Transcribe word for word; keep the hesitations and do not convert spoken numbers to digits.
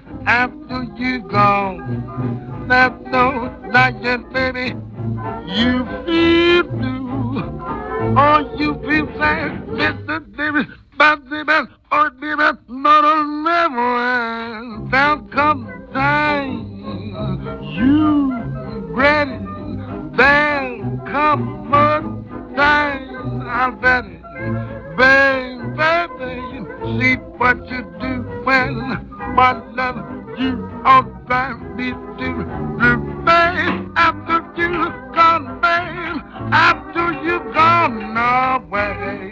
after you gone. That's no like it, baby. You feel blue, or you feel sad, Mister Davis, but the best, or the best, not a never. Down come time, you ready? Then come what time? I'm ready. Baby, baby, see what you do when my love you all drive me to the bay after you gone, babe, after you gone away.